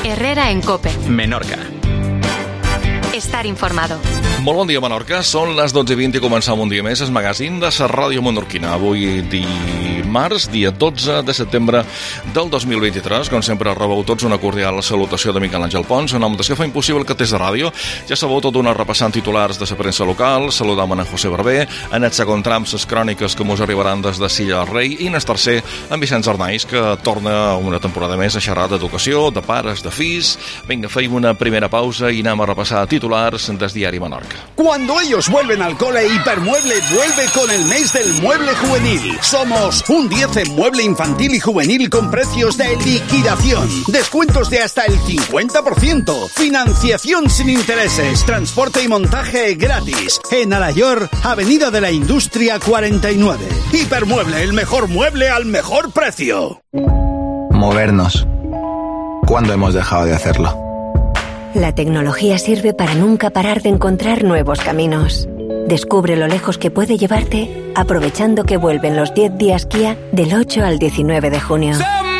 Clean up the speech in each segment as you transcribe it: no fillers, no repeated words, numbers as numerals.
Herrera en COPE. Menorca. Estar informado. Molt bon dia, Menorca. Són les 12:20 i començam un dia més el magazín de la ràdio menorquina. Avui dimarts, dia 12 de setembre del 2023. Com sempre, rebeu tots una cordial salutació de Miquel Àngel Pons. En nom dels que fa impossible que tés de ràdio. Ja sabeu tot una repassant titulars de la premsa local. Saludam a José Barber. En el segon tram, les cròniques que mos arribaran des de Silla del Rei. I en el tercer, en Vicenç Arnaiz, que torna una temporada més a xerrar d'educació, de pares, de fills. Vinga, feim una primera pausa i anem a repassar titulars del diari Menorca. Cuando ellos vuelven al cole, Hipermueble vuelve con el mes del mueble juvenil. Somos un 10 en mueble infantil y juvenil con precios de liquidación. Descuentos de hasta el 50%. Financiación sin intereses. Transporte y montaje gratis. En Alayor, Avenida de la Industria 49. Hipermueble, el mejor mueble al mejor precio. Movernos. ¿Cuándo hemos dejado de hacerlo? La tecnología sirve para nunca parar de encontrar nuevos caminos. Descubre lo lejos que puede llevarte aprovechando que vuelven los 10 días Kia del 8 al 19 de junio.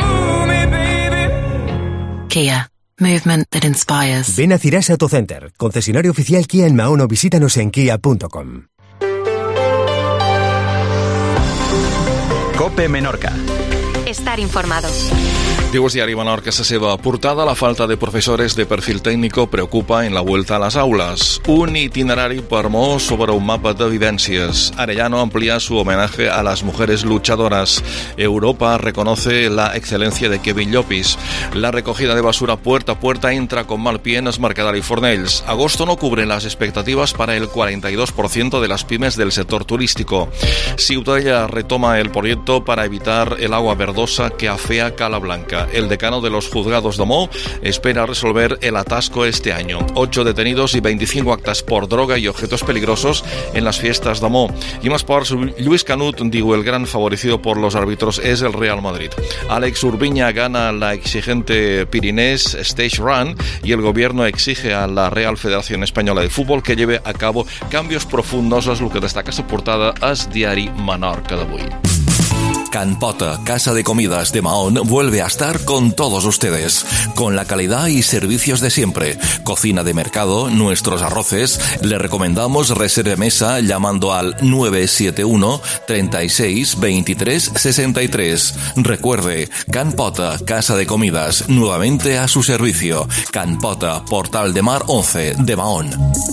Kia. Movement that inspires. Ven a Cirasa Autocenter, concesionario oficial Kia en Mahón o visítanos en kia.com. COPE Menorca. Estar informado. Diu el diari Menorca la seva portada: la falta de profesores de perfil técnico preocupa en la vuelta a las aulas. Un itinerario per Maó sobre un mapa de vivencias. Arellano amplía su homenaje a las mujeres luchadoras. Europa reconoce la excelencia de Kevin Llopis. La recogida de basura puerta a puerta entra con mal pie en Mercadal y Fornells. Agosto no cubre las expectativas para el 42% de las pymes del sector turístico. Ciutadella retoma el proyecto para evitar el agua verdosa que afea Cala Blanca. El decano de los juzgados de Maó espera resolver el atasco este año. 8 detenidos y 25 actas por droga y objetos peligrosos en las fiestas de Maó. Y más por Luis Canut, digo, el gran favorecido por los árbitros es el Real Madrid. Alex Urbiña gana la exigente Pirinés Stage Run y el gobierno exige a la Real Federación Española de Fútbol que lleve a cabo cambios profundos. Es lo que destaca esta portada es diari Menorca d'avui. Can Pota, casa de comidas de Mahón, vuelve a estar con todos ustedes, con la calidad y servicios de siempre. Cocina de mercado, nuestros arroces. Le recomendamos reserve mesa llamando al 971 36 23 63. Recuerde, Can Pota, casa de comidas, nuevamente a su servicio. Can Pota, Portal de Mar 11 de Mahón.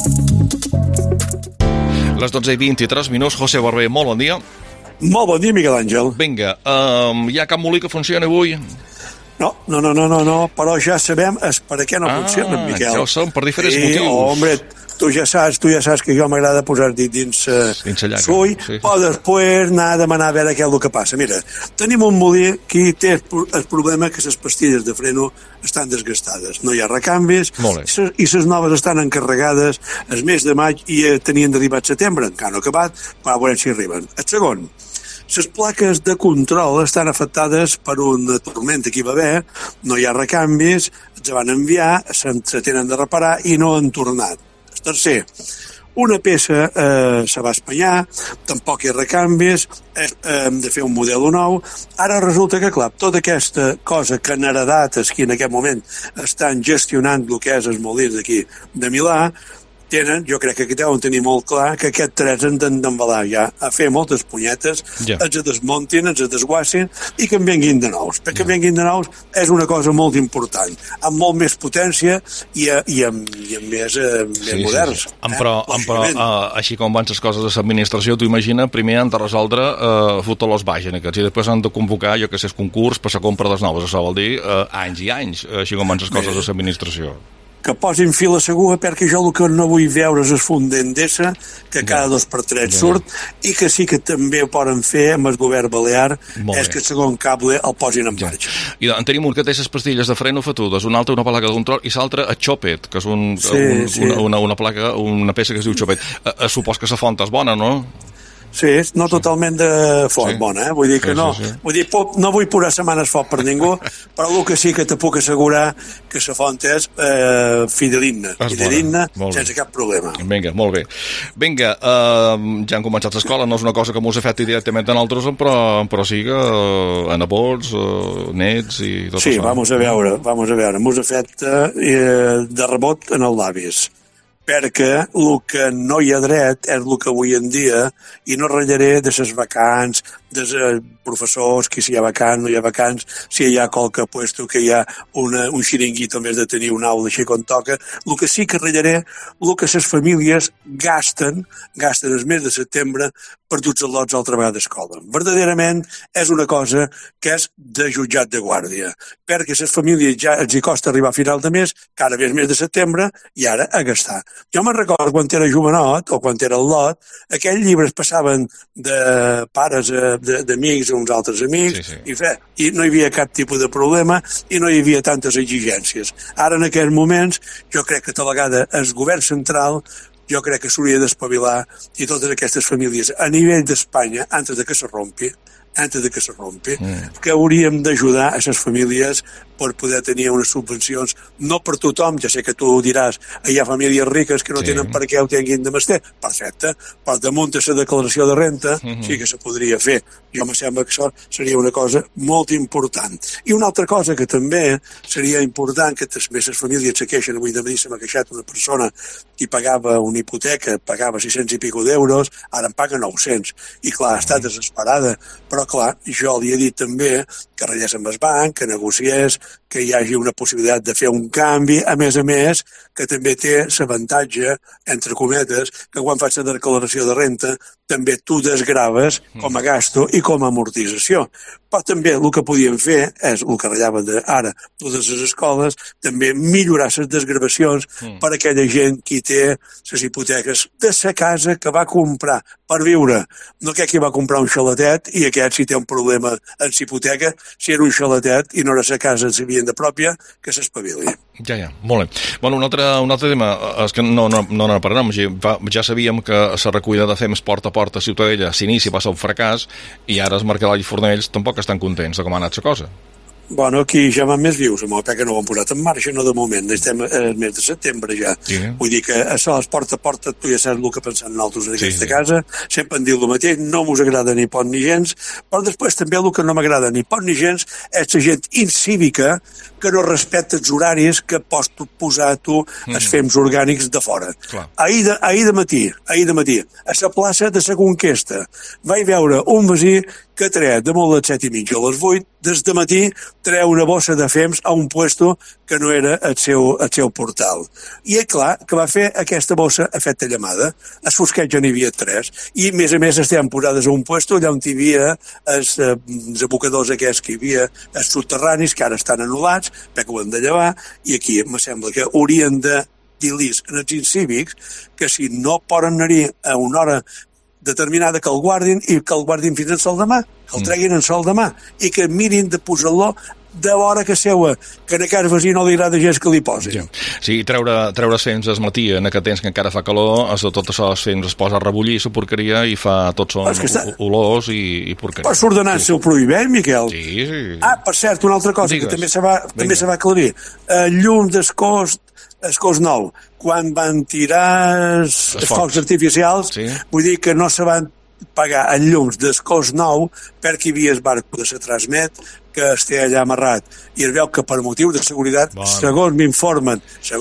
Les 12:23, José Barber, molt bon dia. Molt bon dia, Miquel Àngel. Vinga, hi ha cap molí que funcioni avui? No, però ja sabem per què no funciona, Miquel. Ja ho som, per diferents motius. Home, tu ja saps que jo m'agrada posar dins l'ull, però després anar a demanar a veure què és el que passa. Mira, tenim un molí que té el problema que les pastilles de freno estan desgastades, no hi ha recanvis i les noves estan encarregades el mes de maig i tenien d'arribar al setembre, encara no acabat, però veurem si arriben. El segon, les plaques de control estan afectades per una tormenta que hi va haver, no hi ha recanvis, els van enviar, se tenen de reparar i no han tornat. El tercer, una peça se va espanyar, tampoc hi ha recanvis, hem de fer un model nou. Ara resulta que, clar, tota aquesta cosa que han heredat aquí en aquest moment estan gestionant el que és els molins d'aquí de Milà, jo crec que aquí deuen tenir molt clar que aquests tres han d'embalar ja a fer moltes punyetes, els desmuntin, els desguassin i que en venguin de nous. Perquè en venguin de nous és una cosa molt important, amb molt més potència i amb més moderns. Però així com van les coses de l'administració, tu imagina, primer han de resoldre fotre los baixen aquests i després han de convocar, jo que sé, el concurs per la compra dels noves. Això vol dir anys i anys, així com van les coses de l'administració. Que posin fil a segur, perquè jo el que no vull veure és el fund d'Endesa, que cada 2 per 3 surt, i que sí que també ho poden fer amb el govern balear, és que el segon cable el posin en marxa. I en tenim un que té les pastilles de freno fotudes, un altre una placa de control, i l'altre el xopet, que és una placa, una peça que es diu xopet. Supos que la font és bona, no? Sí, no totalment de foc, bona, vull dir que no. Vull dir, no vull posar setmanes foc per ningú, però el que sí que te puc assegurar que la font és fidedigna, sense cap problema. Vinga, molt bé. Vinga, ja han començat l'escola, no és una cosa que mos afecti directament a nosaltres, però sí que a nebots, nets i tot això. Sí, vamos a veure, mos afecta de rebot en els llavis, perquè el que no hi ha dret és el que avui en dia, i no ratllaré de les vacants, dels professors, que si hi ha vacants, no hi ha vacants, si hi ha qualque puesto, que hi ha un xiringuito més de tenir una aula així com toca. El que sí que ratllaré, el que les famílies gasten el mes de setembre per tots els lots altra vegada d'escola. Verdaderament és una cosa que és de jutjat de guàrdia, perquè les famílies ja els hi costa arribar a final de mes, cada mes de setembre, i ara a gastar. Jo me'n recordo quan era jovenot, o quan era el lot, aquells llibres passaven de pares d'amics a uns altres amics, i no hi havia cap tipus de problema i no hi havia tantes exigències. Ara, en aquests moments, jo crec que tal vegada el govern central jo crec que s'hauria d'espavilar i totes aquestes famílies a nivell d'Espanya, antes de que se rompi, que hauríem d'ajudar a les famílies per poder tenir unes subvencions, no per tothom, ja sé que tu diràs, hi ha famílies riques que no tenen per què ho tinguin de mestre, perfecte, però damunt de la declaració de renta sí que se podria fer. Jo em sembla que això seria una cosa molt important. I una altra cosa que també seria important, que també les famílies se queixen, avui de matí se m'ha queixat una persona que pagava una hipoteca, pagava 600 i pico d'euros, ara en paga 900, i clar, està desesperada, però clar, jo li he dit també que ratllés amb el banc, que negociés, que hi hagi una possibilitat de fer un canvi, a més, que també té l'avantatge, entre cometes, que quan fas la declaració de renta també tu desgraves com a gasto i com a amortització. Però també el que podíem fer és, el que ratllaven ara totes les escoles, també millorar les desgravacions per a aquella gent que té les hipoteques de la casa que va comprar per viure. No que va comprar un xalatet i aquest si té un problema en la hipoteca, si era un xalatet i no era la casa en la vivenda pròpia, que s'espavili. Ja, molt bé. Bueno, un altre tema, és que no parlarem, ja sabíem que la recollida de fems porta a porta a Ciutadella s'inici, va ser un fracàs, i ara els Mercadal i Fornells tampoc estan contents de com ha anat la cosa. Bueno, aquí ja van més vius, amb el que no ho han posat en marxa, no de moment, estem al mes de setembre ja. Vull dir que això és porta a porta, tu ja saps el que pensem nosaltres en aquesta casa, sempre han dit el mateix, no mos agrada ni pot ni gens, però després també el que no m'agrada ni pot ni gens és la gent incívica que no respecta els horaris que pots posar tu els fems orgànics de fora. Ahir de matí, a la plaça de la Conquesta, vaig veure un veí que treia de molt les 7:30 a les 8, des de matí treia una bossa de fems a un puesto que no era el seu portal. I és clar que va fer aquesta bossa efecte llamada. Es fosquet ja n'hi havia 3. I, a més, estaven posades a un puesto allà on hi havia els abocadors aquests que hi havia, els subterranis, que ara estan anul·lats, perquè ho hem de llevar, i aquí em sembla que haurien de dir-los als incívics que si no poden anar-hi a una hora determinada que el guardin i que el guardin fins en sol demà, que el treguin en sol demà i que mirin de posar-lo de l'hora que seua, que en aquest veí no li agrada gens que li posin. Sí, treure fems es matí en aquest temps que encara fa calor, tot això els fems es posa a rebullir la porqueria i fa tot són olors i porqueria. Pots ordenar-se el prohibent, Miquel? Sí. Ah, per cert, una altra cosa que també se va aclarir. Llum d'escós nou, quan van tirar els focs artificials, vull dir que no se van pagar en llums d'escós nou perquè hi havia el barco de la Transmet que es té allà amarrat i es veu que per motiu de seguretat, segons m'informen,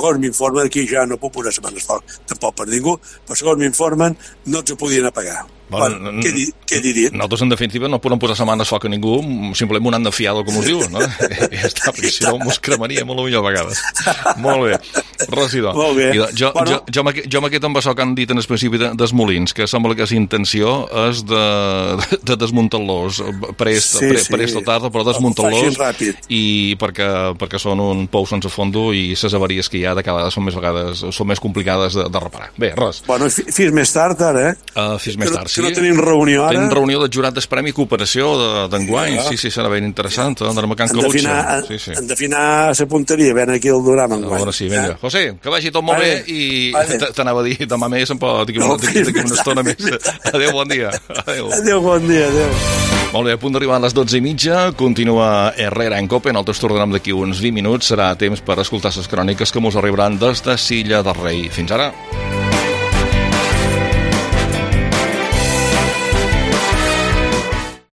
aquí ja no puc posar setmanes foc tampoc per ningú, però segons m'informen no ens ho podien apagar. Què he dit? Nosaltres, en definitiva, no podem posar setmanes foc a ningú, simplement un han de fiar del que mos diuen, no? Ja està, perquè si no mos cremaria molt millor a vegades. Molt bé. Regidor. Molt bé. Jo amb aquest embassó que han dit en el principi dels molins, que sembla que la intenció és de desmuntar-los pous prest o tard, però desmunta-los, i perquè són un pou sense fondo i les avaries que hi ha de cada vegada són més complicades de reparar. Bé, res. Bueno, fins més tard, ara, Fins més tard, sí. Que no tenim reunió, ara. Tenim reunió del jurat d'Espremi i Cooperació d'enguany. Sí, serà ben interessant. Hem d'afinar la punteria, ben aquí el Duram enguany. Ara sí, vinga. José, que vagi tot molt bé i t'anava a dir demà més, d'aquí una estona més. Adéu, bon dia. Adéu, bon dia, adéu. Molt bé, a punt d'arribar a les 12:30, continua Herrera en Cope, nosaltres tornarem d'aquí uns 20 minuts, serà temps per escoltar les cròniques que mos arribaran des de Silla de Rei. Fins ara.